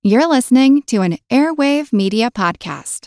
You're listening to an Airwave Media Podcast.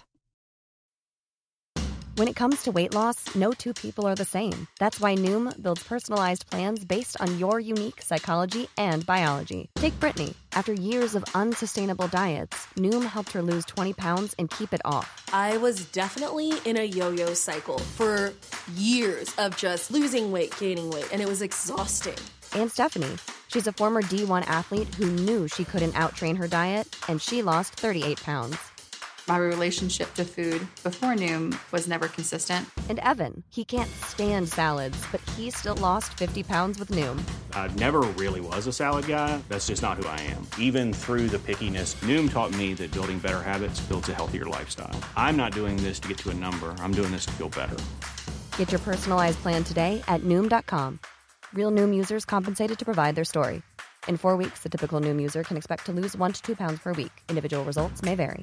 When it comes to weight loss, no two people are the same. That's why Noom builds personalized plans based on your unique psychology and biology. Take Brittany. After years of unsustainable diets, Noom helped her lose 20 pounds and keep it off. I was definitely in a yo-yo cycle for years of just losing weight, gaining weight, and it was exhausting. And Stephanie. She's a former D1 athlete who knew she couldn't outtrain her diet, and she lost 38 pounds. My relationship to food before Noom was never consistent. And Evan, he can't stand salads, but he still lost 50 pounds with Noom. I never really was a salad guy. That's just not who I am. Even through the pickiness, Noom taught me that building better habits builds a healthier lifestyle. I'm not doing this to get to a number. I'm doing this to feel better. Get your personalized plan today at Noom.com. Real Noom users compensated to provide their story. In 4 weeks, the typical Noom user can expect to lose 1 to 2 pounds per week. Individual results may vary.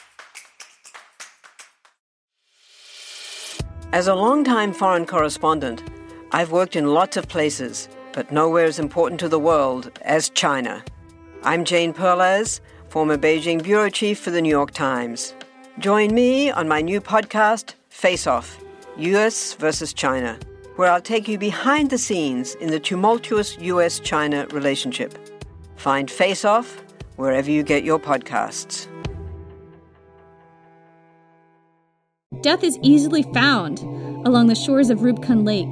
As a longtime foreign correspondent, I've worked in lots of places, but nowhere as important to the world as China. I'm Jane Perlez, former Beijing bureau chief for the New York Times. Join me on my new podcast, Face Off, U.S. versus China, where I'll take you behind the scenes in the tumultuous U.S.-China relationship. Find Face Off wherever you get your podcasts. Death is easily found along the shores of Rubicon Lake.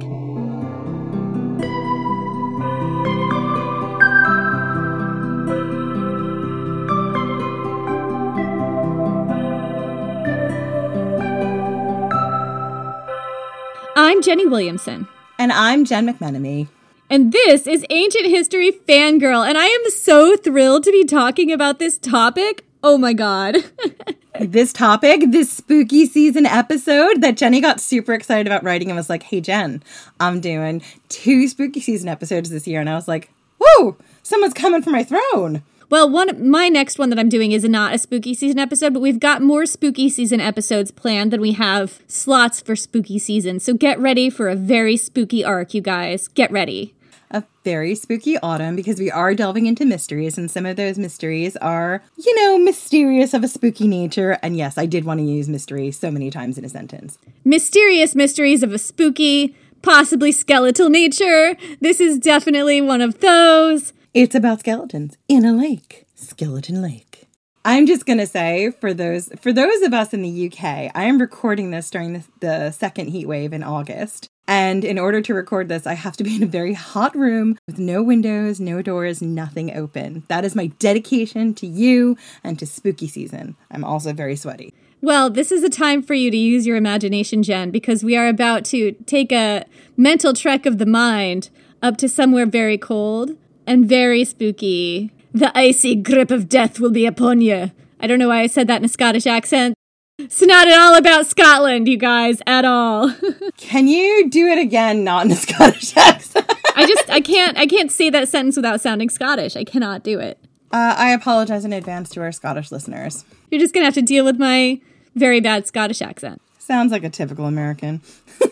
I'm Jenny Williamson. And I'm Jen McMenemy. And this is Ancient History Fangirl, and I am so thrilled to be talking about this topic. Oh my god. This topic, this spooky season episode that Jenny got super excited about writing and was like, hey Jen, I'm doing 2 spooky season episodes this year. And I was like, whoa, someone's coming for my throne. Well, my next one that I'm doing is not a spooky season episode, but we've got more spooky season episodes planned than we have slots for spooky season. So get ready for a very spooky arc, you guys. Get ready. A very spooky autumn because we are delving into mysteries, and some of those mysteries are, mysterious of a spooky nature. And yes, I did want to use mystery so many times in a sentence. Mysterious mysteries of a spooky, possibly skeletal nature. This is definitely one of those. It's about skeletons in a lake. Skeleton Lake. I'm just going to say, for those of us in the UK, I am recording this during the second heat wave in August. And in order to record this, I have to be in a very hot room with no windows, no doors, nothing open. That is my dedication to you and to spooky season. I'm also very sweaty. Well, this is a time for you to use your imagination, Jen, because we are about to take a mental trek of the mind up to somewhere very cold and very spooky. The icy grip of death will be upon you. I don't know why I said that in a Scottish accent. It's not at all about Scotland, you guys, at all. Can you do it again, not in a Scottish accent? I can't say that sentence without sounding Scottish. I cannot do it. I apologize in advance to our Scottish listeners. You're just going to have to deal with my very bad Scottish accent. Sounds like a typical American.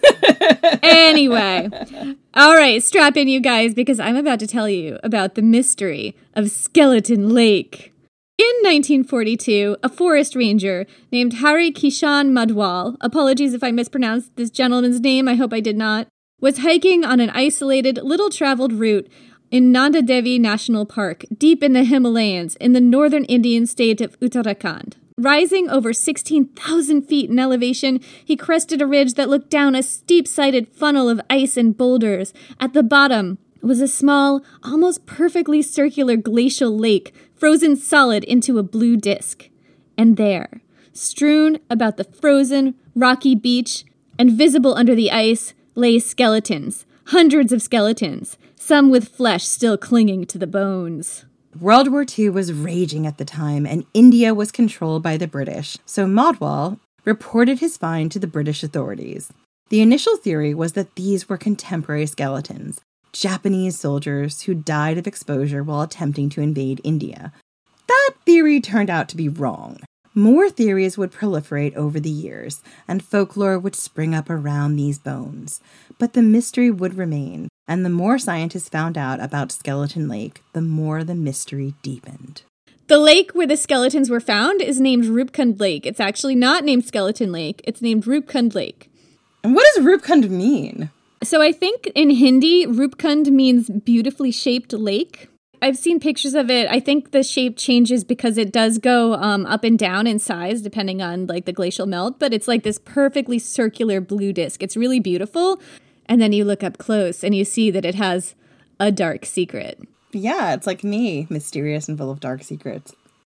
Anyway, all right, strap in, you guys, because I'm about to tell you about the mystery of Skeleton Lake. In 1942, a forest ranger named Hari Kishan Madhwal, apologies if I mispronounced this gentleman's name, I hope I did not, was hiking on an isolated, little-traveled route in Nanda Devi National Park, deep in the Himalayas, in the northern Indian state of Uttarakhand. Rising over 16,000 feet in elevation, he crested a ridge that looked down a steep-sided funnel of ice and boulders. At the bottom was a small, almost perfectly circular glacial lake, frozen solid into a blue disk. And there, strewn about the frozen, rocky beach, and visible under the ice, lay skeletons. Hundreds of skeletons, some with flesh still clinging to the bones. World War II was raging at the time, and India was controlled by the British, so Madhwal reported his find to the British authorities. The initial theory was that these were contemporary skeletons, Japanese soldiers who died of exposure while attempting to invade India. That theory turned out to be wrong. More theories would proliferate over the years, and folklore would spring up around these bones. But the mystery would remain, and the more scientists found out about Skeleton Lake, the more the mystery deepened. The lake where the skeletons were found is named Rupkund Lake. It's actually not named Skeleton Lake. It's named Rupkund Lake. And what does Rupkund mean? So I think in Hindi, Rupkund means beautifully shaped lake. I've seen pictures of it. I think the shape changes because it does go up and down in size depending on like the glacial melt, but it's like this perfectly circular blue disc. It's really beautiful. And then you look up close and you see that it has a dark secret. Yeah, it's like me, mysterious and full of dark secrets.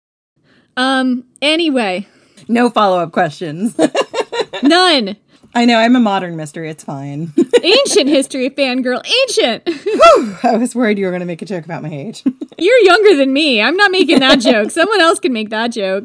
Anyway. No follow-up questions. None. I know, I'm a modern mystery. It's fine. Ancient history fangirl. Ancient. Whew, I was worried you were going to make a joke about my age. You're younger than me. I'm not making that joke. Someone else can make that joke.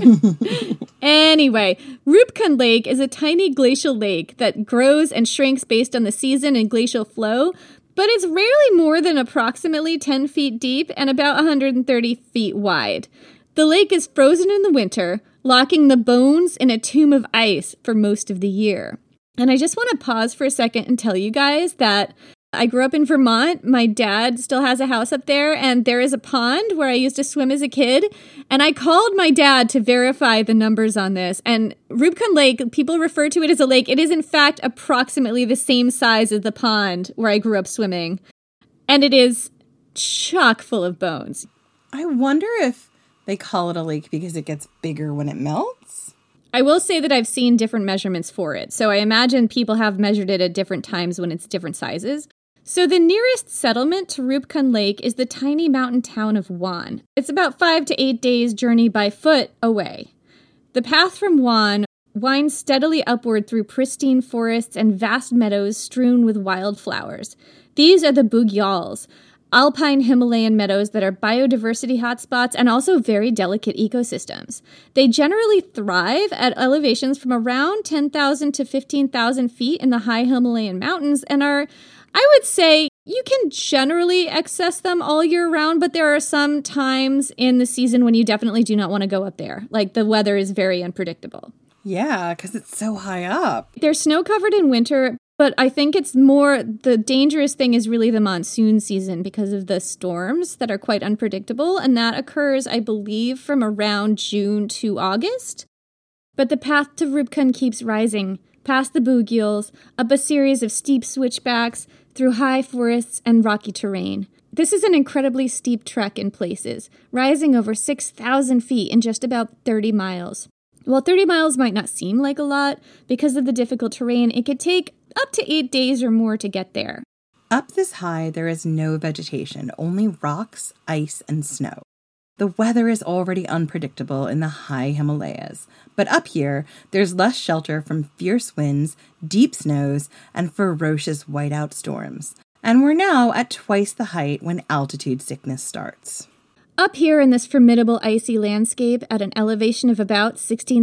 Anyway, Rupkund Lake is a tiny glacial lake that grows and shrinks based on the season and glacial flow, but it's rarely more than approximately 10 feet deep and about 130 feet wide. The lake is frozen in the winter, locking the bones in a tomb of ice for most of the year. And I just want to pause for a second and tell you guys that I grew up in Vermont. My dad still has a house up there, and there is a pond where I used to swim as a kid. And I called my dad to verify the numbers on this. And Rupkund Lake, people refer to it as a lake. It is, in fact, approximately the same size as the pond where I grew up swimming. And it is chock full of bones. I wonder if they call it a lake because it gets bigger when it melts? I will say that I've seen different measurements for it. So I imagine people have measured it at different times when it's different sizes. So the nearest settlement to Rupkund Lake is the tiny mountain town of Wan. It's about 5 to 8 days' journey by foot away. The path from Wan winds steadily upward through pristine forests and vast meadows strewn with wildflowers. These are the Bughyals, alpine Himalayan meadows that are biodiversity hotspots and also very delicate ecosystems. They generally thrive at elevations from around 10,000 to 15,000 feet in the high Himalayan mountains and are, I would say, you can generally access them all year round, but there are some times in the season when you definitely do not want to go up there. Like the weather is very unpredictable. Yeah, because it's so high up. They're snow-covered in winter, but I think it's more, the dangerous thing is really the monsoon season because of the storms that are quite unpredictable, and that occurs, I believe, from around June to August. But the path to Rupkund keeps rising, past the Bughyals, up a series of steep switchbacks, through high forests and rocky terrain. This is an incredibly steep trek in places, rising over 6,000 feet in just about 30 miles. While 30 miles might not seem like a lot, because of the difficult terrain, it could take up to 8 days or more to get there. Up this high, there is no vegetation, only rocks, ice, and snow. The weather is already unpredictable in the high Himalayas, but up here, there's less shelter from fierce winds, deep snows, and ferocious whiteout storms. And we're now at twice the height when altitude sickness starts. Up here in this formidable icy landscape at an elevation of about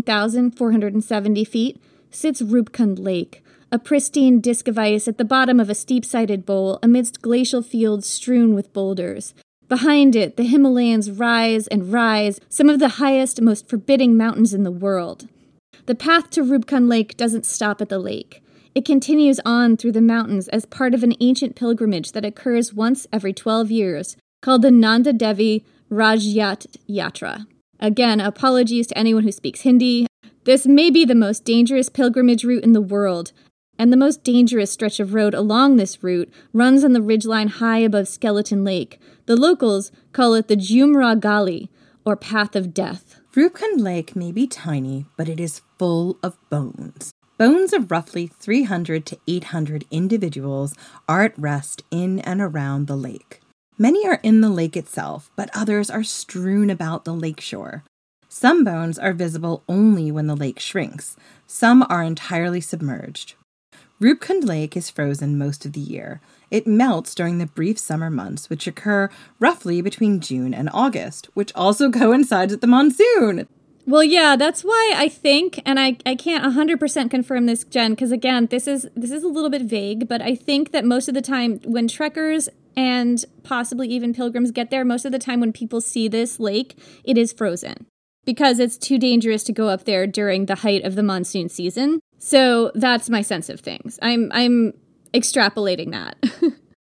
16,470 feet sits Rupkund Lake, a pristine disk of ice at the bottom of a steep-sided bowl amidst glacial fields strewn with boulders. Behind it, the Himalayas rise and rise, some of the highest, most forbidding mountains in the world. The path to Rupkund Lake doesn't stop at the lake. It continues on through the mountains as part of an ancient pilgrimage that occurs once every 12 years, called the Nanda Devi Rajyat Yatra. Again, apologies to anyone who speaks Hindi. This may be the most dangerous pilgrimage route in the world, and the most dangerous stretch of road along this route runs on the ridgeline high above Skeleton Lake. The locals call it the Jumra Gali, or Path of Death. Rupkund Lake may be tiny, but it is full of bones. Bones of roughly 300 to 800 individuals are at rest in and around the lake. Many are in the lake itself, but others are strewn about the lakeshore. Some bones are visible only when the lake shrinks. Some are entirely submerged. Rupkund Lake is frozen most of the year. It melts during the brief summer months, which occur roughly between June and August, which also coincides with the monsoon. Well, yeah, that's why I think, and I can't 100% confirm this, Jen, because again, this is a little bit vague, but I think that most of the time when trekkers and possibly even pilgrims get there, most of the time when people see this lake, it is frozen because it's too dangerous to go up there during the height of the monsoon season. So that's my sense of things. I'm extrapolating that.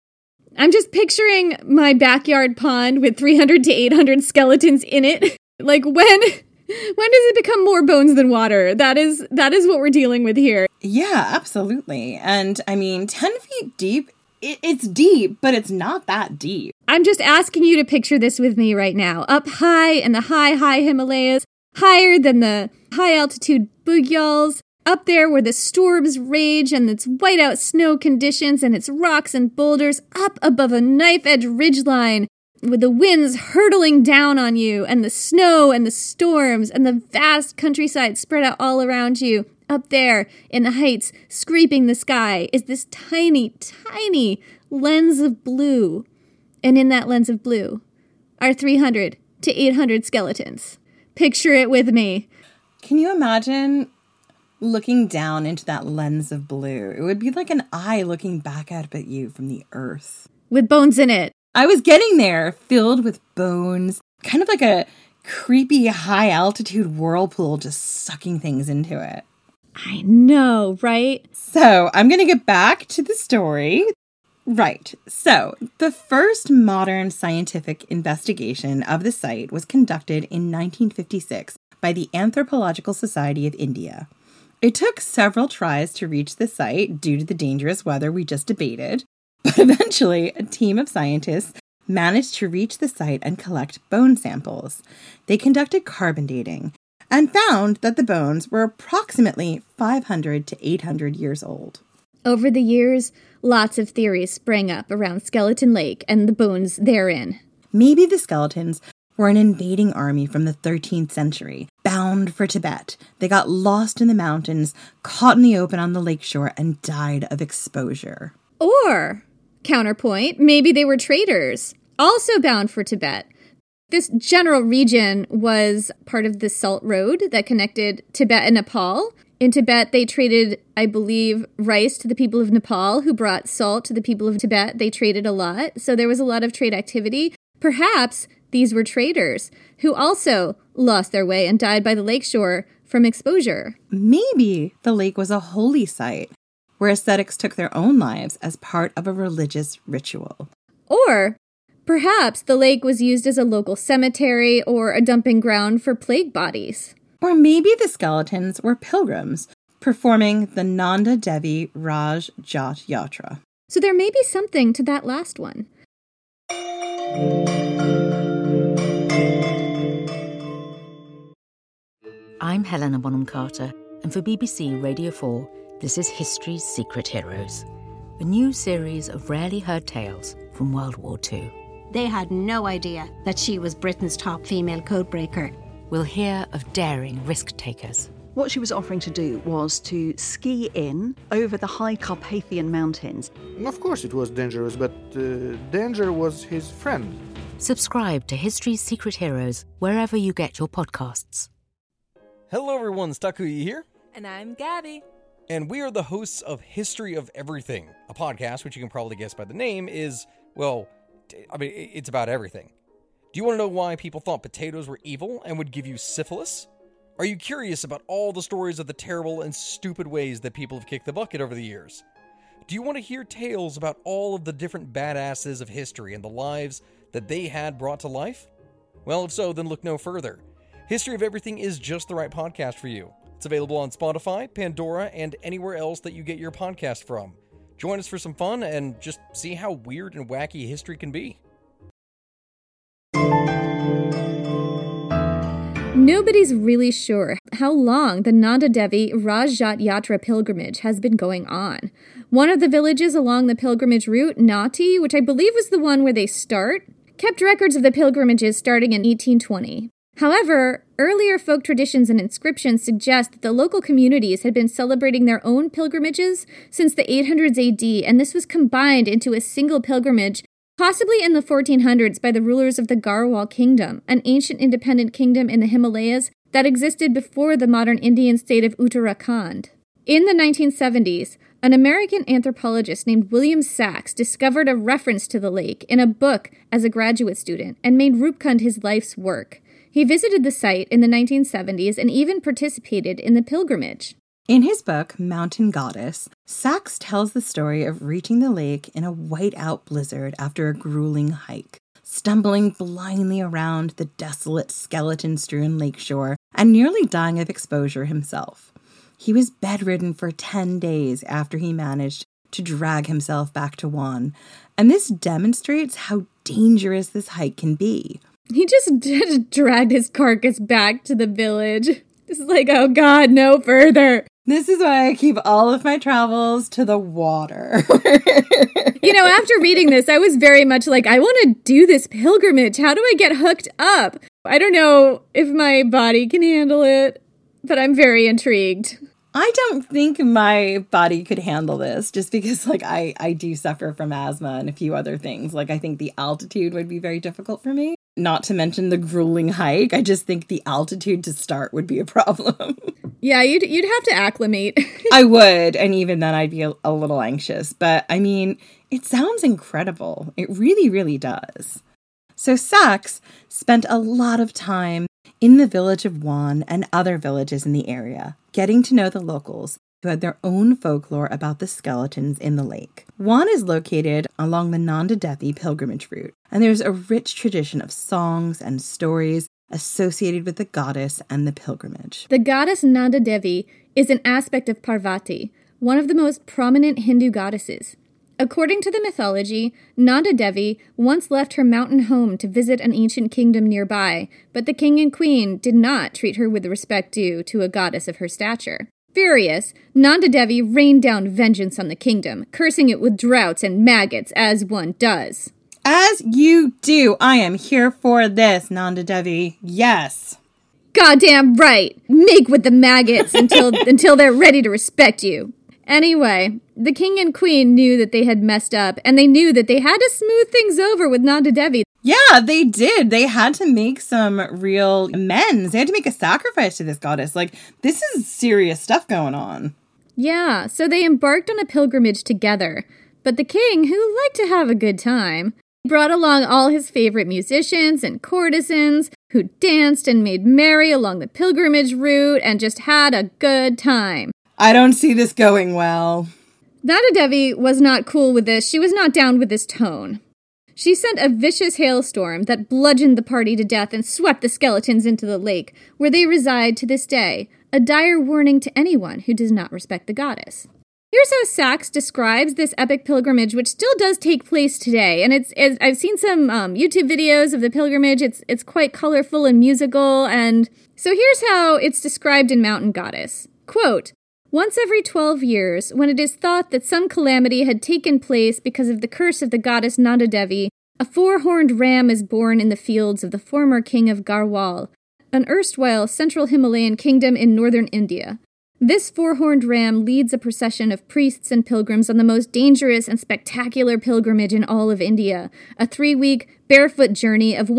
I'm just picturing my backyard pond with 300 to 800 skeletons in it. Like, when does it become more bones than water? That is what we're dealing with here. Yeah, absolutely. And I mean, 10 feet deep, it's deep, but it's not that deep. I'm just asking you to picture this with me right now. Up high in the high Himalayas, higher than the high altitude Bugyals, up there where the storms rage and it's whiteout snow conditions and it's rocks and boulders, up above a knife-edge ridgeline with the winds hurtling down on you and the snow and the storms and the vast countryside spread out all around you. Up there in the heights, scraping the sky, is this tiny, tiny lens of blue. And in that lens of blue are 300 to 800 skeletons. Picture it with me. Can you imagine looking down into that lens of blue? It would be like an eye looking back at you from the earth. With bones in it. I was getting there, filled with bones, kind of like a creepy high-altitude whirlpool just sucking things into it. I know, right? So, I'm going to get back to the story. Right. So, the first modern scientific investigation of the site was conducted in 1956 by the Anthropological Society of India. It took several tries to reach the site due to the dangerous weather we just debated. But eventually, a team of scientists managed to reach the site and collect bone samples. They conducted carbon dating and found that the bones were approximately 500 to 800 years old. Over the years, lots of theories sprang up around Skeleton Lake and the bones therein. Maybe the skeletons were an invading army from the 13th century, bound for Tibet. They got lost in the mountains, caught in the open on the lakeshore, and died of exposure. Or, counterpoint, maybe they were traders, also bound for Tibet. This general region was part of the Salt Road that connected Tibet and Nepal. In Tibet, they traded, I believe, rice to the people of Nepal, who brought salt to the people of Tibet. They traded a lot, so there was a lot of trade activity. Perhaps these were traders who also lost their way and died by the lakeshore from exposure. Maybe the lake was a holy site where ascetics took their own lives as part of a religious ritual. Or perhaps the lake was used as a local cemetery or a dumping ground for plague bodies. Or maybe the skeletons were pilgrims performing the Nanda Devi Raj Jat Yatra. So there may be something to that last one. I'm Helena Bonham Carter, and for BBC Radio 4, this is History's Secret Heroes, a new series of rarely heard tales from World War II. They had no idea that she was Britain's top female codebreaker. We'll hear of daring risk-takers. What she was offering to do was to ski in over the high Carpathian Mountains. Of course it was dangerous, but danger was his friend. Subscribe to History's Secret Heroes wherever you get your podcasts. Hello everyone, Takuya here. And I'm Gabby. And we are the hosts of History of Everything, a podcast which you can probably guess by the name is, well, I mean, it's about everything. Do you want to know why people thought potatoes were evil and would give you syphilis? Are you curious about all the stories of the terrible and stupid ways that people have kicked the bucket over the years? Do you want to hear tales about all of the different badasses of history and the lives that they had brought to life? Well, if so, then look no further. History of Everything is just the right podcast for you. It's available on Spotify, Pandora, and anywhere else that you get your podcast from. Join us for some fun and just see how weird and wacky history can be. Nobody's really sure how long the Nanda Devi Raj Jat Yatra pilgrimage has been going on. One of the villages along the pilgrimage route, Nati, which I believe was the one where they start, kept records of the pilgrimages starting in 1820. However, earlier folk traditions and inscriptions suggest that the local communities had been celebrating their own pilgrimages since the 800s AD, and this was combined into a single pilgrimage, possibly in the 1400s by the rulers of the Garhwal Kingdom, an ancient independent kingdom in the Himalayas that existed before the modern Indian state of Uttarakhand. In the 1970s, an American anthropologist named William Sachs discovered a reference to the lake in a book as a graduate student and made Rupkund his life's work. He visited the site in the 1970s and even participated in the pilgrimage. In his book, Mountain Goddess, Sachs tells the story of reaching the lake in a white-out blizzard after a grueling hike, stumbling blindly around the desolate skeleton-strewn lakeshore and nearly dying of exposure himself. He was bedridden for 10 days after he managed to drag himself back to Juan, and this demonstrates how dangerous this hike can be. He just dragged his carcass back to the village. It's like, oh God, no further. This is why I keep all of my travels to the water. After reading this, I was very much like, I want to do this pilgrimage. How do I get hooked up? I don't know if my body can handle it, but I'm very intrigued. I don't think my body could handle this just because, I do suffer from asthma and a few other things. I think the altitude would be very difficult for me. Not to mention the grueling hike. I just think the altitude to start would be a problem. Yeah, you'd have to acclimate. I would, and even then I'd be a little anxious. But, it sounds incredible. It really, really does. So Sachs spent a lot of time in the village of Juan and other villages in the area, getting to know the locals who had their own folklore about the skeletons in the lake. Juan is located along the Nanda Devi pilgrimage route, and there's a rich tradition of songs and stories associated with the goddess and the pilgrimage. The goddess Nanda Devi is an aspect of Parvati, one of the most prominent Hindu goddesses. According to the mythology, Nanda Devi once left her mountain home to visit an ancient kingdom nearby, but the king and queen did not treat her with the respect due to a goddess of her stature. Furious, Nanda Devi rained down vengeance on the kingdom, cursing it with droughts and maggots, as one does. As you do. I am here for this, Nanda Devi. Yes. Goddamn right. Make with the maggots until they're ready to respect you. Anyway, the king and queen knew that they had messed up, and they knew that they had to smooth things over with Nanda Devi. Yeah, they did. They had to make some real amends. They had to make a sacrifice to this goddess. This is serious stuff going on. Yeah, so they embarked on a pilgrimage together. But the king, who liked to have a good time, brought along all his favorite musicians and courtesans who danced and made merry along the pilgrimage route and just had a good time. I don't see this going well. Nanda Devi was not cool with this. She was not down with this tone. She sent a vicious hailstorm that bludgeoned the party to death and swept the skeletons into the lake, where they reside to this day, a dire warning to anyone who does not respect the goddess. Here's how Sachs describes this epic pilgrimage, which still does take place today. And I've seen some YouTube videos of the pilgrimage. It's quite colorful and musical. And so here's how it's described in Mountain Goddess. Quote, once every 12 years, when it is thought that some calamity had taken place because of the curse of the goddess Nanda Devi, a four-horned ram is born in the fields of the former king of Garhwal, an erstwhile central Himalayan kingdom in northern India. This four-horned ram leads a procession of priests and pilgrims on the most dangerous and spectacular pilgrimage in all of India, a 3-week barefoot journey of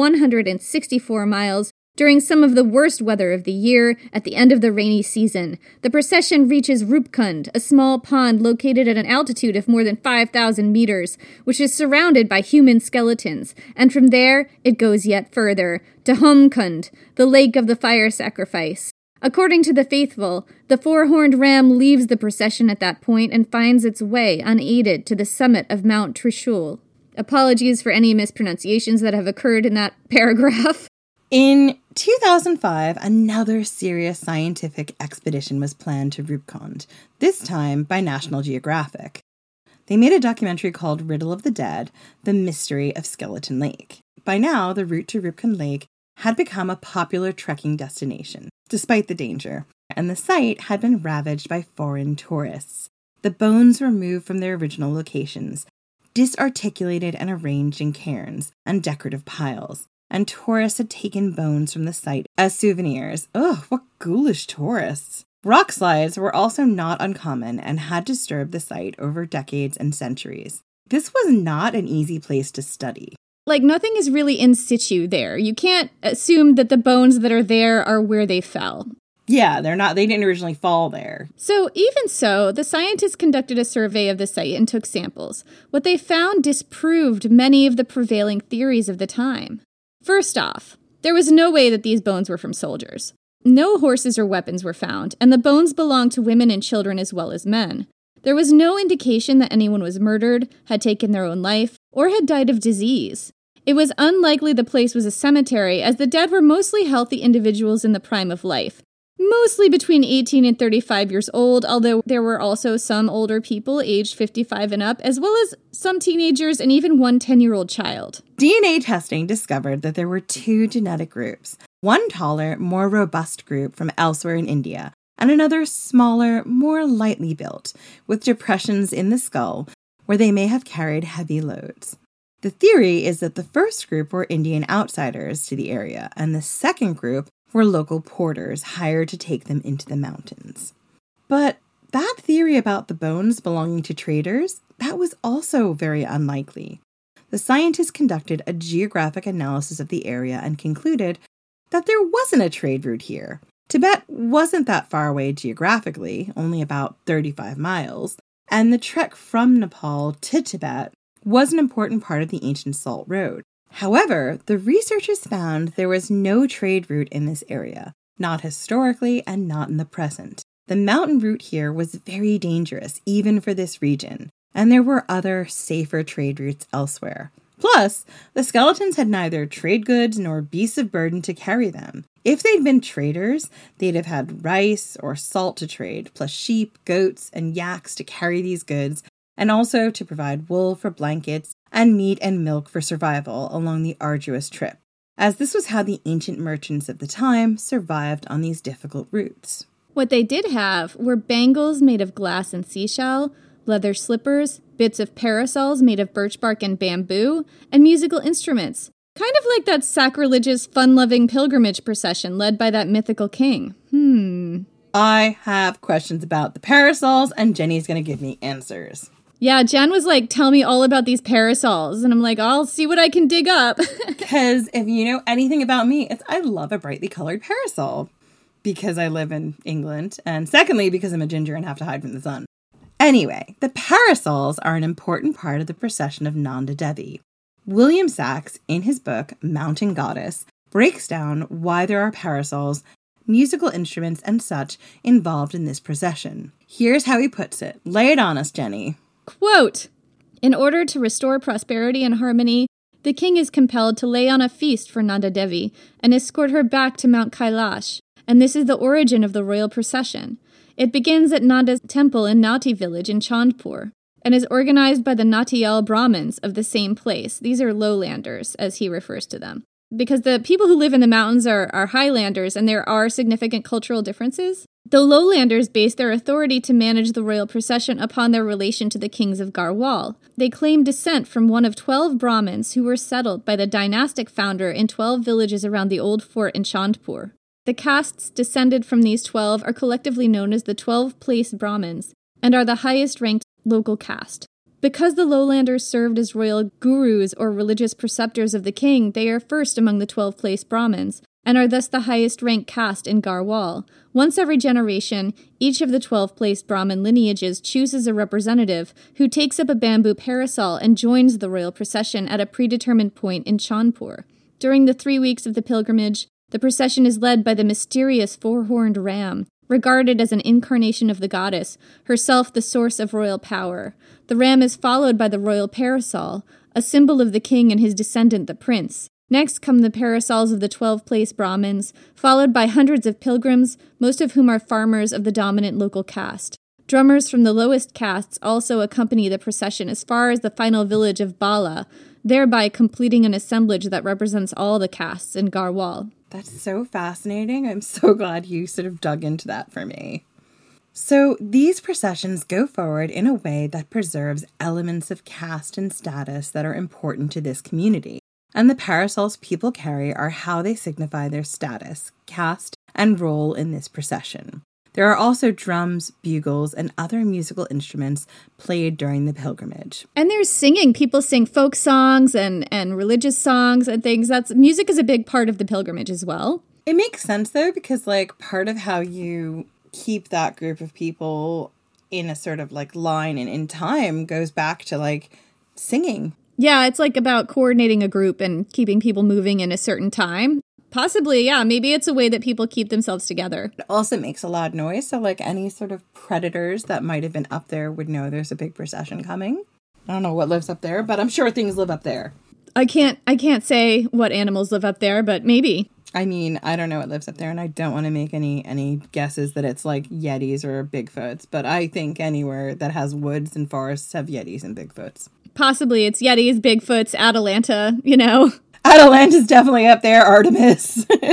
164 miles during some of the worst weather of the year at the end of the rainy season. The procession reaches Rupkund, a small pond located at an altitude of more than 5,000 meters, which is surrounded by human skeletons, and from there it goes yet further, to Homkund, the lake of the fire sacrifice. According to the faithful, the four-horned ram leaves the procession at that point and finds its way unaided to the summit of Mount Trishul. Apologies for any mispronunciations that have occurred in that paragraph. In 2005, another serious scientific expedition was planned to Rupkund, this time by National Geographic. They made a documentary called Riddle of the Dead, The Mystery of Skeleton Lake. By now, the route to Rupkund Lake had become a popular trekking destination, despite the danger, and the site had been ravaged by foreign tourists. The bones were moved from their original locations, disarticulated and arranged in cairns and decorative piles, and tourists had taken bones from the site as souvenirs. Ugh, what ghoulish tourists. Rock slides were also not uncommon and had disturbed the site over decades and centuries. This was not an easy place to study. Nothing is really in situ there. You can't assume that the bones that are there are where they fell. Yeah, they didn't originally fall there. So even so, the scientists conducted a survey of the site and took samples. What they found disproved many of the prevailing theories of the time. First off, there was no way that these bones were from soldiers. No horses or weapons were found, and the bones belonged to women and children as well as men. There was no indication that anyone was murdered, had taken their own life, or had died of disease. It was unlikely the place was a cemetery, as the dead were mostly healthy individuals in the prime of life, mostly between 18 and 35 years old, although there were also some older people aged 55 and up, as well as some teenagers and even one 10-year-old child. DNA testing discovered that there were 2 genetic groups, one taller, more robust group from elsewhere in India, and another smaller, more lightly built, with depressions in the skull where they may have carried heavy loads. The theory is that the first group were Indian outsiders to the area, and the second group were local porters hired to take them into the mountains. But that theory about the bones belonging to traders, that was also very unlikely. The scientists conducted a geographic analysis of the area and concluded that there wasn't a trade route here. Tibet wasn't that far away geographically, only about 35 miles, and the trek from Nepal to Tibet was an important part of the ancient Salt Road. However, the researchers found there was no trade route in this area, not historically and not in the present. The mountain route here was very dangerous, even for this region, and there were other, safer trade routes elsewhere. Plus, the skeletons had neither trade goods nor beasts of burden to carry them. If they'd been traders, they'd have had rice or salt to trade, plus sheep, goats, and yaks to carry these goods, and also to provide wool for blankets and meat and milk for survival along the arduous trip, as this was how the ancient merchants of the time survived on these difficult routes. What they did have were bangles made of glass and seashell, leather slippers, bits of parasols made of birch bark and bamboo, and musical instruments. Kind of like that sacrilegious, fun-loving pilgrimage procession led by that mythical king. I have questions about the parasols, and Jenny's going to give me answers. Yeah, Jen was like, tell me all about these parasols. And I'm like, I'll see what I can dig up. Because if you know anything about me, I love a brightly colored parasol. Because I live in England. And secondly, because I'm a ginger and have to hide from the sun. Anyway, the parasols are an important part of the procession of Nanda Devi. William Sachs, in his book, Mountain Goddess, breaks down why there are parasols, musical instruments, and such involved in this procession. Here's how he puts it. Lay it on us, Jenny. Quote, in order to restore prosperity and harmony, the king is compelled to lay on a feast for Nanda Devi and escort her back to Mount Kailash, and this is the origin of the royal procession. It begins at Nanda's temple in Nati village in Chandpur, and is organized by the Natiyal Brahmins of the same place. These are lowlanders, as he refers to them. Because the people who live in the mountains are highlanders, and there are significant cultural differences. The lowlanders base their authority to manage the royal procession upon their relation to the kings of Garhwal. They claim descent from one of 12 Brahmins who were settled by the dynastic founder in 12 villages around the old fort in Chandpur. The castes descended from these 12 are collectively known as the 12-place Brahmins, and are the highest-ranked local caste. Because the lowlanders served as royal gurus or religious preceptors of the king, they are first among the 12-place Brahmins, and are thus the highest-ranked caste in Garhwal. Once every generation, each of the 12-place Brahmin lineages chooses a representative who takes up a bamboo parasol and joins the royal procession at a predetermined point in Chandpur. During the 3 weeks of the pilgrimage, the procession is led by the mysterious four-horned ram, regarded as an incarnation of the goddess, herself the source of royal power. The ram is followed by the royal parasol, a symbol of the king and his descendant, the prince. Next come the parasols of the 12-place Brahmins, followed by hundreds of pilgrims, most of whom are farmers of the dominant local caste. Drummers from the lowest castes also accompany the procession as far as the final village of Bala, thereby completing an assemblage that represents all the castes in Garhwal. That's so fascinating. I'm so glad you sort of dug into that for me. So these processions go forward in a way that preserves elements of caste and status that are important to this community. And the parasols people carry are how they signify their status, caste, and role in this procession. There are also drums, bugles, and other musical instruments played during the pilgrimage. And there's singing. People sing folk songs and religious songs and things. Music is a big part of the pilgrimage as well. It makes sense, though, because, part of how you keep that group of people in a sort of, line and in time goes back to, singing. Yeah, it's about coordinating a group and keeping people moving in a certain time. Possibly, yeah. Maybe it's a way that people keep themselves together. It also makes a loud noise, so like any sort of predators that might have been up there would know there's a big procession coming. I don't know what lives up there, but I'm sure things live up there. I can't say what animals live up there, but maybe. I mean, I don't know what lives up there, and I don't want to make any guesses that it's like Yetis or Bigfoots, but I think anywhere that has woods and forests have Yetis and Bigfoots. Possibly it's Yetis, Bigfoots, Atalanta, you know. Atalanta's definitely up there, Artemis. You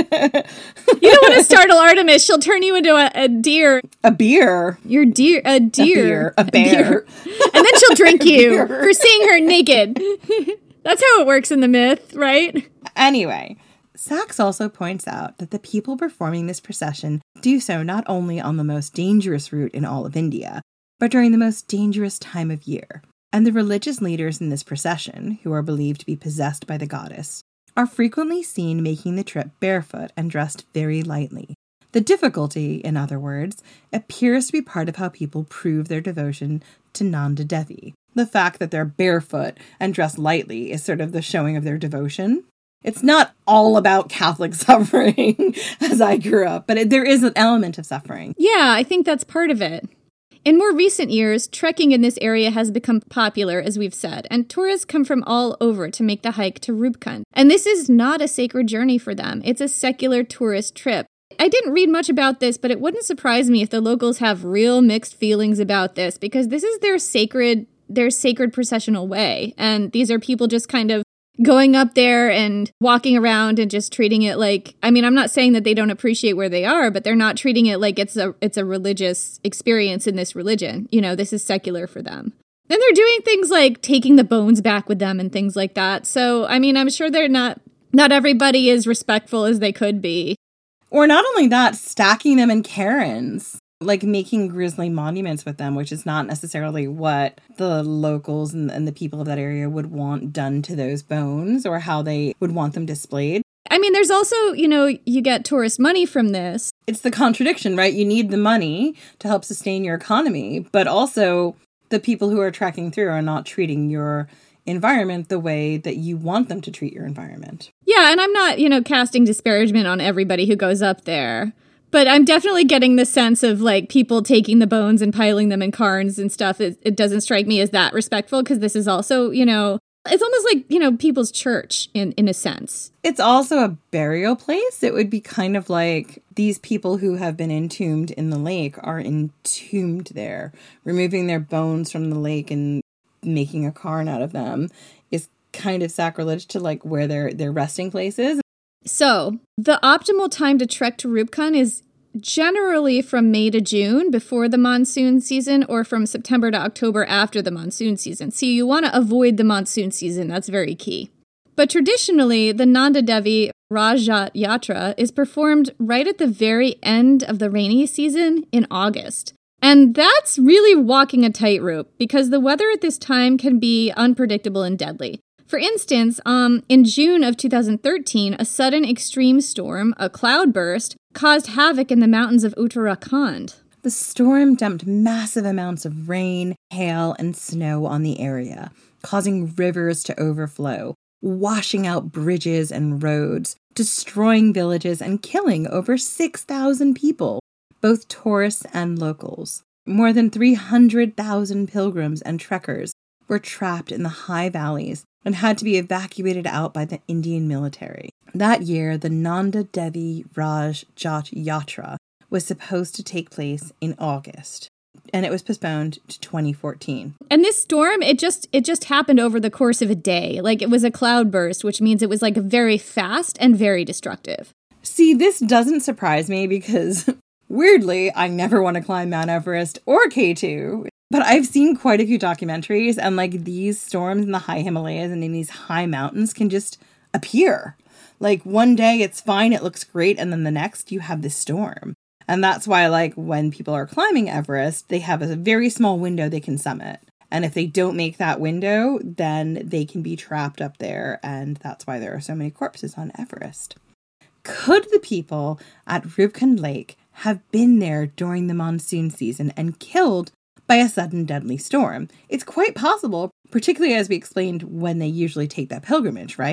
don't want to startle Artemis. She'll turn you into a deer. A beer? You're a deer. A bear. And then she'll drink you for seeing her naked. That's how it works in the myth, right? Anyway, Sachs also points out that the people performing this procession do so not only on the most dangerous route in all of India, but during the most dangerous time of year. And the religious leaders in this procession, who are believed to be possessed by the goddess, are frequently seen making the trip barefoot and dressed very lightly. The difficulty, in other words, appears to be part of how people prove their devotion to Nanda Devi. The fact that they're barefoot and dressed lightly is sort of the showing of their devotion. It's not all about Catholic suffering, as I grew up, but there is an element of suffering. Yeah, I think that's part of it. In more recent years, trekking in this area has become popular, as we've said, and tourists come from all over to make the hike to Rupkund. And this is not a sacred journey for them. It's a secular tourist trip. I didn't read much about this, but it wouldn't surprise me if the locals have real mixed feelings about this, because this is their sacred processional way. And these are people just kind of going up there and walking around and just treating it like, I mean, I'm not saying that they don't appreciate where they are, but they're not treating it like it's a religious experience in this religion. You know, this is secular for them. And they're doing things like taking the bones back with them and things like that. So, I mean, I'm sure they're not everybody is respectful as they could be. Or not only that, stacking them in cairns. Like making grisly monuments with them, which is not necessarily what the locals and the people of that area would want done to those bones or how they would want them displayed. I mean, there's also, you know, you get tourist money from this. It's the contradiction, right? You need the money to help sustain your economy, but also the people who are trekking through are not treating your environment the way that you want them to treat your environment. Yeah, and I'm not, you know, casting disparagement on everybody who goes up there. But I'm definitely getting the sense of, like, people taking the bones and piling them in cairns and stuff. It doesn't strike me as that respectful, because this is also, you know, it's almost like, you know, people's church in a sense. It's also a burial place. It would be kind of like these people who have been entombed in the lake are entombed there. Removing their bones from the lake and making a cairn out of them is kind of sacrilege to, like, where their resting place is. So, the optimal time to trek to Rupkund is generally from May to June before the monsoon season, or from September to October after the monsoon season. So you want to avoid the monsoon season. That's very key. But traditionally, the Nanda Devi Rajat Yatra is performed right at the very end of the rainy season in August. And that's really walking a tightrope, because the weather at this time can be unpredictable and deadly. For instance, in June of 2013, a sudden extreme storm, a cloudburst, caused havoc in the mountains of Uttarakhand. The storm dumped massive amounts of rain, hail, and snow on the area, causing rivers to overflow, washing out bridges and roads, destroying villages, and killing over 6,000 people, both tourists and locals. More than 300,000 pilgrims and trekkers were trapped in the high valleys and had to be evacuated out by the Indian military. That year, the Nanda Devi Rajat Yatra was supposed to take place in August, and it was postponed to 2014. And this storm, it just happened over the course of a day. Like, it was a cloudburst, which means it was like very fast and very destructive. See, this doesn't surprise me because, weirdly, I never want to climb Mount Everest or K2. But I've seen quite a few documentaries, and like these storms in the high Himalayas and in these high mountains can just appear. Like one day it's fine, it looks great, and then the next you have this storm. And that's why, like, when people are climbing Everest, they have a very small window they can summit. And if they don't make that window, then they can be trapped up there, and that's why there are so many corpses on Everest. Could the people at Rupkund Lake have been there during the monsoon season and killed by a sudden deadly storm? It's quite possible, particularly as we explained when they usually take that pilgrimage, right?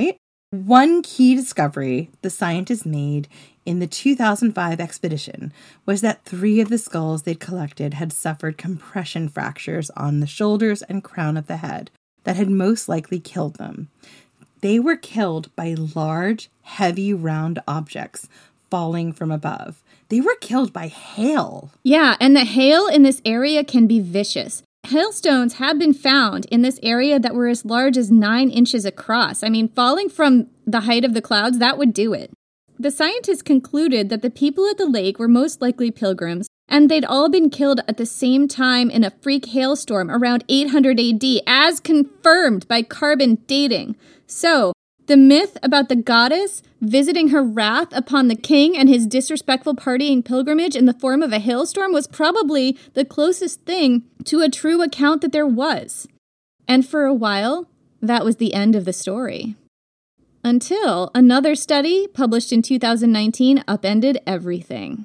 One key discovery the scientists made in the 2005 expedition was that 3 of the skulls they'd collected had suffered compression fractures on the shoulders and crown of the head that had most likely killed them. They were killed by large, heavy, round objects falling from above. They were killed by hail. Yeah, and the hail in this area can be vicious. Hailstones have been found in this area that were as large as 9 inches across. I mean, falling from the height of the clouds, that would do it. The scientists concluded that the people at the lake were most likely pilgrims, and they'd all been killed at the same time in a freak hailstorm around 800 AD, as confirmed by carbon dating. So, the myth about the goddess visiting her wrath upon the king and his disrespectful partying pilgrimage in the form of a hailstorm was probably the closest thing to a true account that there was. And for a while, that was the end of the story. Until another study, published in 2019, upended everything.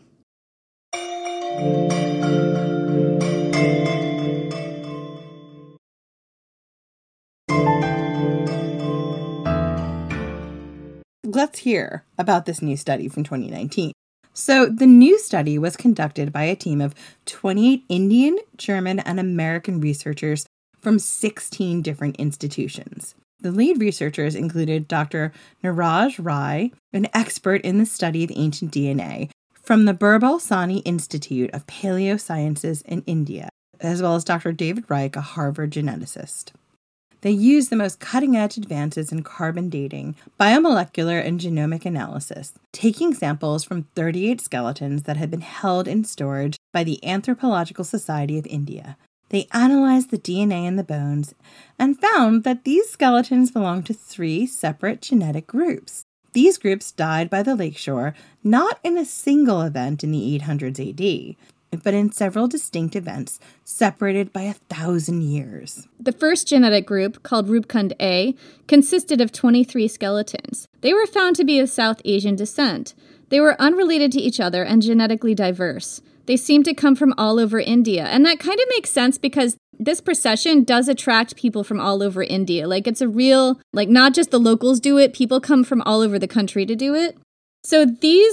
Let's hear about this new study from 2019. So the new study was conducted by a team of 28 Indian, German, and American researchers from 16 different institutions. The lead researchers included Dr. Niraj Rai, an expert in the study of ancient DNA, from the Birbal Sahni Institute of Paleosciences in India, as well as Dr. David Reich, a Harvard geneticist. They used the most cutting-edge advances in carbon dating, biomolecular and genomic analysis, taking samples from 38 skeletons that had been held in storage by the Anthropological Society of India. They analyzed the DNA in the bones and found that these skeletons belonged to 3 separate genetic groups. These groups died by the lakeshore not in a single event in the 800s AD, but in several distinct events separated by 1,000 years. The first genetic group, called Rupkund A, consisted of 23 skeletons. They were found to be of South Asian descent. They were unrelated to each other and genetically diverse. They seemed to come from all over India, and that kind of makes sense because this procession does attract people from all over India. Like, it's a real, not just the locals do it, people come from all over the country to do it. So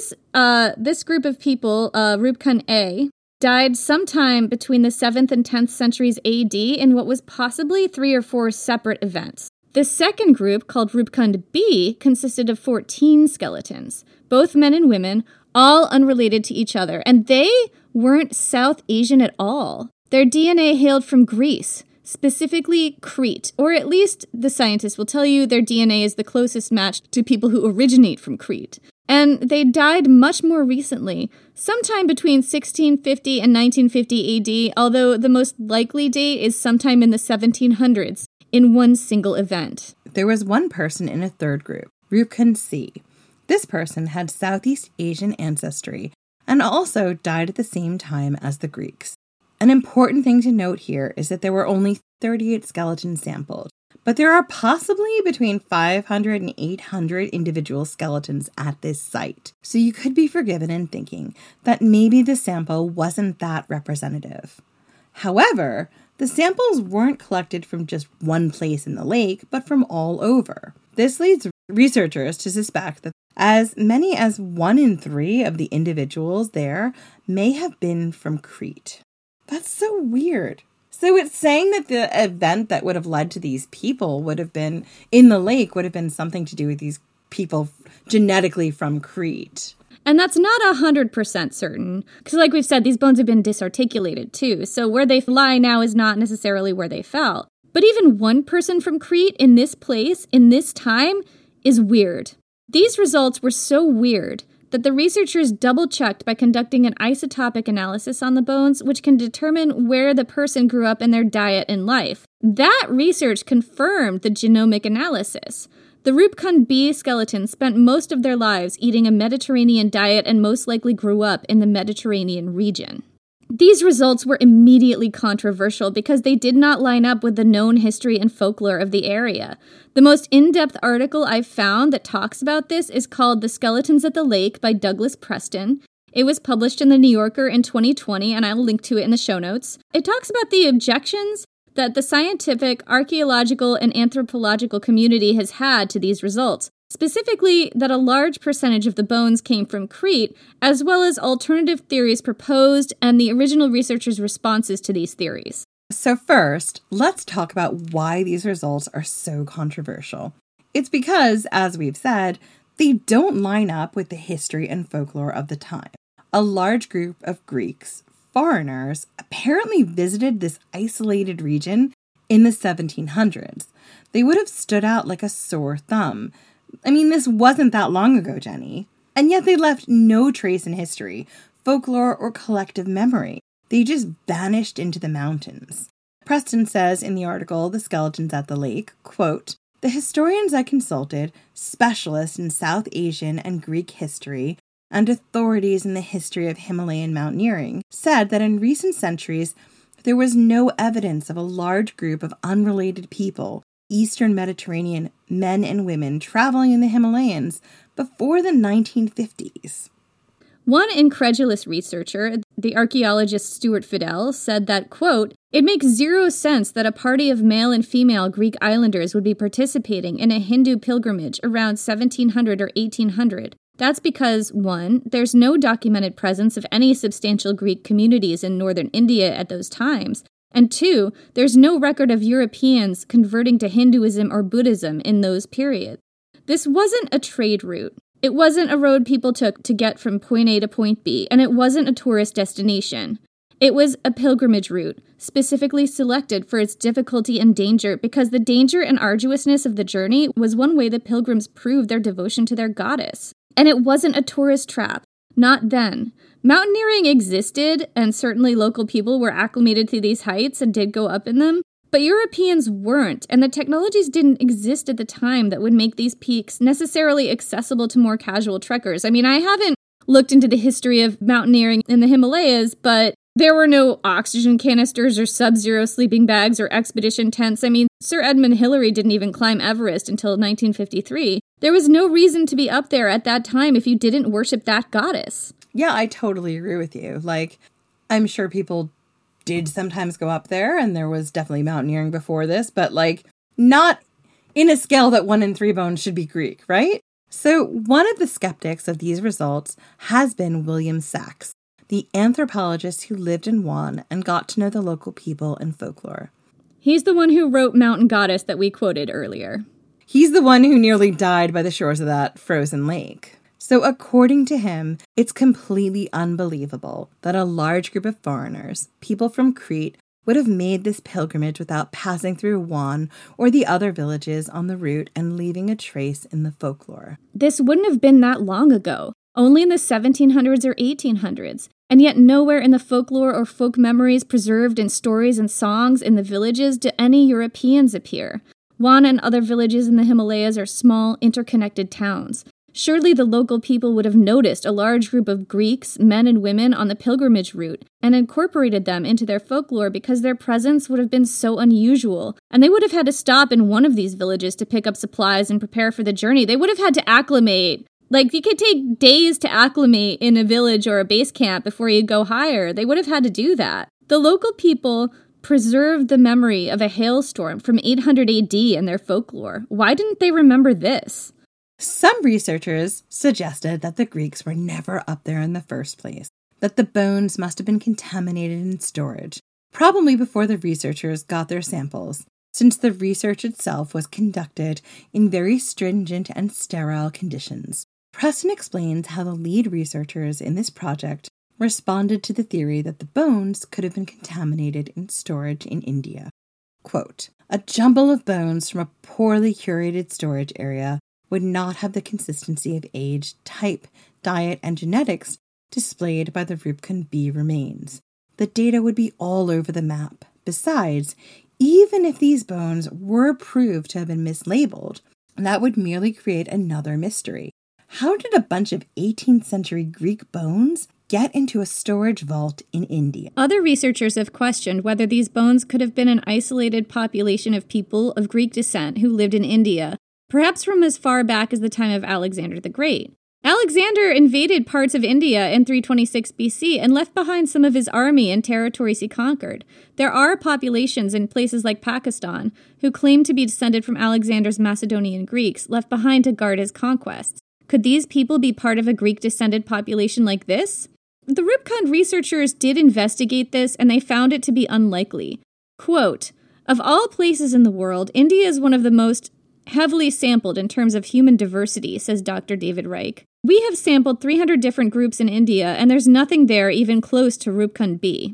this group of people, Rupkund A, died sometime between the 7th and 10th centuries AD in what was possibly 3 or 4 separate events. The second group, called Rupkund B, consisted of 14 skeletons, both men and women, all unrelated to each other, and they weren't South Asian at all. Their DNA hailed from Greece, specifically Crete, or at least the scientists will tell you their DNA is the closest match to people who originate from Crete. And they died much more recently, sometime between 1650 and 1950 AD, although the most likely date is sometime in the 1700s, in one single event. There was one person in a third group, Rupkund C. This person had Southeast Asian ancestry and also died at the same time as the Greeks. An important thing to note here is that there were only 38 skeletons sampled, but there are possibly between 500 and 800 individual skeletons at this site. So you could be forgiven in thinking that maybe the sample wasn't that representative. However, the samples weren't collected from just one place in the lake, but from all over. This leads researchers to suspect that as many as 1 in 3 of the individuals there may have been from Crete. That's so weird. So it's saying that the event that would have led to these people would have been in the lake would have been something to do with these people genetically from Crete. And that's not 100% certain, because like we've said, these bones have been disarticulated too, so where they lie now is not necessarily where they fell. But even one person from Crete in this place, in this time, is weird. These results were so weird that the researchers double-checked by conducting an isotopic analysis on the bones, which can determine where the person grew up in their diet and life. That research confirmed the genomic analysis. The Rupkund B skeletons spent most of their lives eating a Mediterranean diet and most likely grew up in the Mediterranean region. These results were immediately controversial because they did not line up with the known history and folklore of the area. The most in-depth article I've found that talks about this is called The Skeletons at the Lake by Douglas Preston. It was published in The New Yorker in 2020, and I'll link to it in the show notes. It talks about the objections that the scientific, archaeological, and anthropological community has had to these results. specifically that a large percentage of the bones came from Crete, as well as alternative theories proposed and the original researchers' responses to these theories. So first, let's talk about why these results are so controversial. It's because, as we've said, they don't line up with the history and folklore of the time. A large group of Greeks, foreigners, apparently visited this isolated region in the 1700s. They would have stood out like a sore thumb. I mean, this wasn't that long ago, Jenny. And yet they left no trace in history, folklore, or collective memory. They just vanished into the mountains. Preston says in the article, The Skeletons at the Lake, quote, "The historians I consulted, specialists in South Asian and Greek history, and authorities in the history of Himalayan mountaineering, said that in recent centuries there was no evidence of a large group of unrelated people, Eastern Mediterranean men and women, traveling in the Himalayas before the 1950s. One incredulous researcher, the archaeologist Stuart Fidel, said that, quote, "It makes zero sense that a party of male and female Greek islanders would be participating in a Hindu pilgrimage around 1700 or 1800. That's because, 1, there's no documented presence of any substantial Greek communities in northern India at those times, and 2, there's no record of Europeans converting to Hinduism or Buddhism in those periods. This wasn't a trade route. It wasn't a road people took to get from point A to point B, and it wasn't a tourist destination. It was a pilgrimage route, specifically selected for its difficulty and danger because the danger and arduousness of the journey was one way the pilgrims proved their devotion to their goddess. And it wasn't a tourist trap. Not then. Mountaineering existed, and certainly local people were acclimated to these heights and did go up in them, but Europeans weren't, and the technologies didn't exist at the time that would make these peaks necessarily accessible to more casual trekkers. I mean, I haven't looked into the history of mountaineering in the Himalayas, but there were no oxygen canisters or sub-zero sleeping bags or expedition tents. I mean, Sir Edmund Hillary didn't even climb Everest until 1953. There was no reason to be up there at that time if you didn't worship that goddess. Yeah, I totally agree with you. Like, I'm sure people did sometimes go up there, and there was definitely mountaineering before this, but like, not in a scale that 1 in 3 bones should be Greek, right? So one of the skeptics of these results has been William Sachs, the anthropologist who lived in Wan and got to know the local people and folklore. He's the one who wrote Mountain Goddess that we quoted earlier. He's the one who nearly died by the shores of that frozen lake. So according to him, it's completely unbelievable that a large group of foreigners, people from Crete, would have made this pilgrimage without passing through Wan or the other villages on the route and leaving a trace in the folklore. This wouldn't have been that long ago, only in the 1700s or 1800s, and yet nowhere in the folklore or folk memories preserved in stories and songs in the villages do any Europeans appear. Wan and other villages in the Himalayas are small, interconnected towns. Surely the local people would have noticed a large group of Greeks, men and women, on the pilgrimage route and incorporated them into their folklore because their presence would have been so unusual, and they would have had to stop in one of these villages to pick up supplies and prepare for the journey. They would have had to acclimate. Like, you could take days to acclimate in a village or a base camp before you go higher. They would have had to do that. The local people preserved the memory of a hailstorm from 800 AD in their folklore. Why didn't they remember this? Some researchers suggested that the Greeks were never up there in the first place, that the bones must have been contaminated in storage, probably before the researchers got their samples, since the research itself was conducted in very stringent and sterile conditions. Preston explains how the lead researchers in this project responded to the theory that the bones could have been contaminated in storage in India. Quote, "A jumble of bones from a poorly curated storage area would not have the consistency of age, type, diet, and genetics displayed by the Rupkund B remains. The data would be all over the map. Besides, even if these bones were proved to have been mislabeled, that would merely create another mystery. How did a bunch of 18th century Greek bones get into a storage vault in India?" Other researchers have questioned whether these bones could have been an isolated population of people of Greek descent who lived in India, perhaps from as far back as the time of Alexander the Great. Alexander invaded parts of India in 326 BC and left behind some of his army and territories he conquered. There are populations in places like Pakistan who claim to be descended from Alexander's Macedonian Greeks left behind to guard his conquests. Could these people be part of a Greek-descended population like this? The Rupkund researchers did investigate this, and they found it to be unlikely. Quote, "Of all places in the world, India is one of the most heavily sampled in terms of human diversity," says Dr. David Reich. "We have sampled 300 different groups in India, and there's nothing there even close to Rupkund B."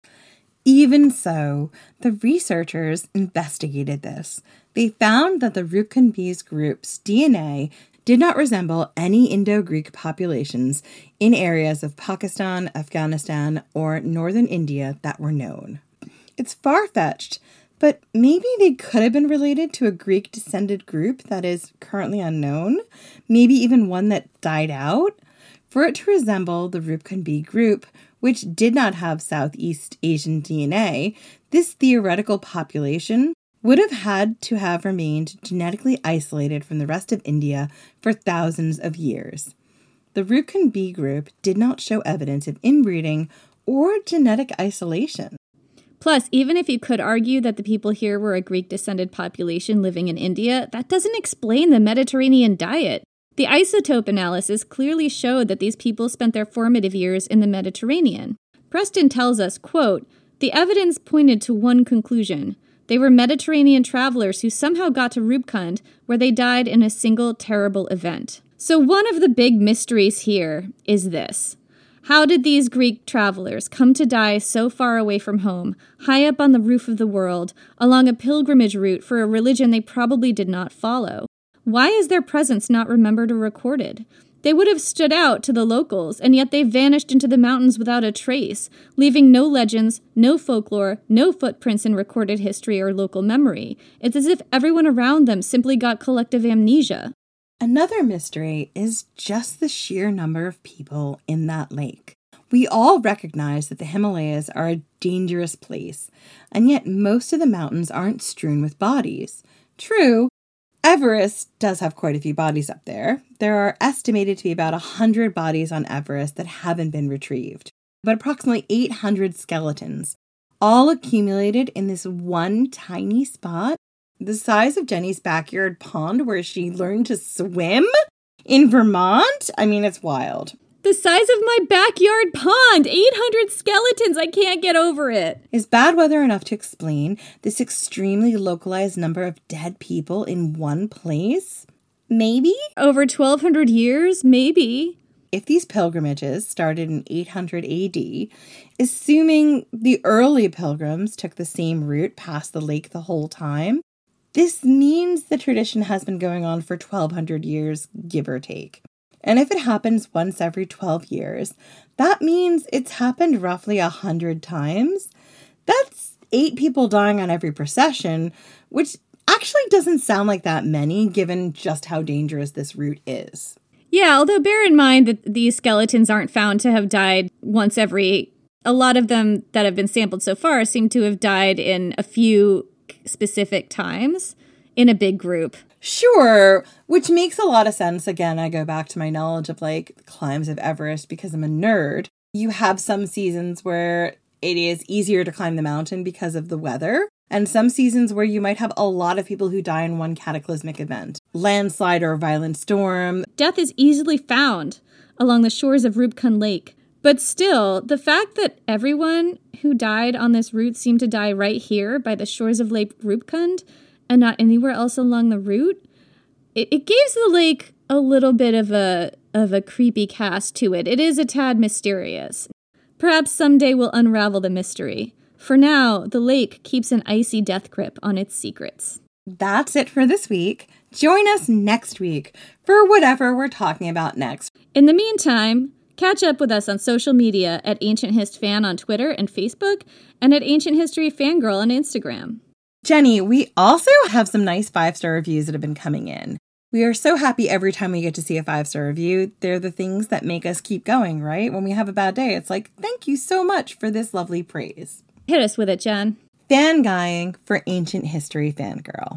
Even so, the researchers investigated this. They found that the Rupkund B's group's DNA did not resemble any Indo-Greek populations in areas of Pakistan, Afghanistan, or northern India that were known. It's far-fetched, but maybe they could have been related to a Greek-descended group that is currently unknown, maybe even one that died out. For it to resemble the Rupkund B group, which did not have Southeast Asian DNA, this theoretical population would have had to have remained genetically isolated from the rest of India for thousands of years. The Rupkund B group did not show evidence of inbreeding or genetic isolation. Plus, even if you could argue that the people here were a Greek-descended population living in India, that doesn't explain the Mediterranean diet. The isotope analysis clearly showed that these people spent their formative years in the Mediterranean. Preston tells us, quote, "The evidence pointed to one conclusion. They were Mediterranean travelers who somehow got to Rupkund, where they died in a single terrible event." So one of the big mysteries here is this. How did these Greek travelers come to die so far away from home, high up on the roof of the world, along a pilgrimage route for a religion they probably did not follow? Why is their presence not remembered or recorded? They would have stood out to the locals, and yet they vanished into the mountains without a trace, leaving no legends, no folklore, no footprints in recorded history or local memory. It's as if everyone around them simply got collective amnesia. Another mystery is just the sheer number of people in that lake. We all recognize that the Himalayas are a dangerous place, and yet most of the mountains aren't strewn with bodies. True, Everest does have quite a few bodies up there. There are estimated to be about 100 bodies on Everest that haven't been retrieved, but approximately 800 skeletons, all accumulated in this one tiny spot, the size of Jenny's backyard pond where she learned to swim in Vermont. I mean, it's wild. The size of my backyard pond! 800 skeletons! I can't get over it! Is bad weather enough to explain this extremely localized number of dead people in one place? Maybe? Over 1,200 years? Maybe. If these pilgrimages started in 800 AD, assuming the early pilgrims took the same route past the lake the whole time, this means the tradition has been going on for 1,200 years, give or take. And if it happens once every 12 years, that means it's happened roughly 100 times. That's 8 people dying on every procession, which actually doesn't sound like that many, given just how dangerous this route is. Yeah, although bear in mind that these skeletons aren't found to have died once every... A lot of them that have been sampled so far seem to have died in a few specific times in a big group. Sure, which makes a lot of sense. Again, I go back to my knowledge of the climbs of Everest because I'm a nerd. You have some seasons where it is easier to climb the mountain because of the weather, and some seasons where you might have a lot of people who die in one cataclysmic event. Landslide or a violent storm. Death is easily found along the shores of Rupkund Lake. But still, the fact that everyone who died on this route seemed to die right here by the shores of Lake Rupkund and not anywhere else along the route, it gives the lake a little bit of a creepy cast to it. It is a tad mysterious. Perhaps someday we'll unravel the mystery. For now, the lake keeps an icy death grip on its secrets. That's it for this week. Join us next week for whatever we're talking about next. In the meantime, catch up with us on social media at Ancient Hist Fan on Twitter and Facebook, and at Ancient History Fangirl on Instagram. Jenny, we also have some nice 5-star reviews that have been coming in. We are so happy every time we get to see a 5-star review. They're the things that make us keep going, right? When we have a bad day, it's like, thank you so much for this lovely praise. Hit us with it, Jen. Fanguying for Ancient History Fangirl.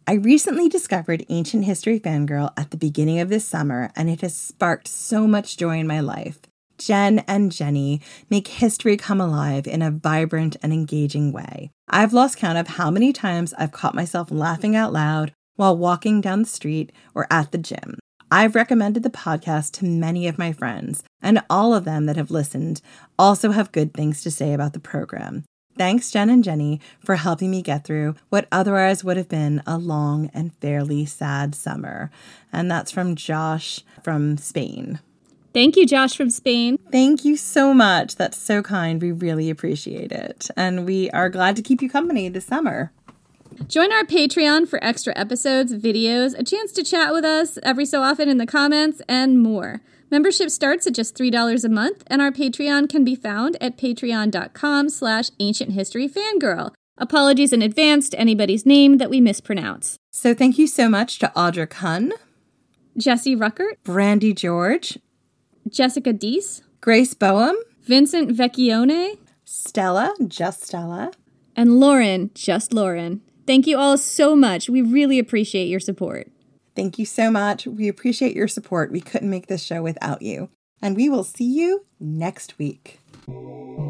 I recently discovered Ancient History Fangirl at the beginning of this summer, and it has sparked so much joy in my life. Jen and Jenny make history come alive in a vibrant and engaging way. I've lost count of how many times I've caught myself laughing out loud while walking down the street or at the gym. I've recommended the podcast to many of my friends, and all of them that have listened also have good things to say about the program. Thanks, Jen and Jenny, for helping me get through what otherwise would have been a long and fairly sad summer. And that's from Josh from Spain. Thank you, Josh from Spain. Thank you so much. That's so kind. We really appreciate it. And we are glad to keep you company this summer. Join our Patreon for extra episodes, videos, a chance to chat with us every so often in the comments, and more. Membership starts at just $3 a month, and our Patreon can be found at patreon.com/ancienthistoryfangirl. Apologies in advance to anybody's name that we mispronounce. So thank you so much to Audra Kunn, Jesse Ruckert, Brandy George, Jessica Deese, Grace Boehm, Vincent Vecchione, Stella, just Stella, and Lauren, just Lauren. Thank you all so much. We really appreciate your support. Thank you so much. We appreciate your support. We couldn't make this show without you. And we will see you next week.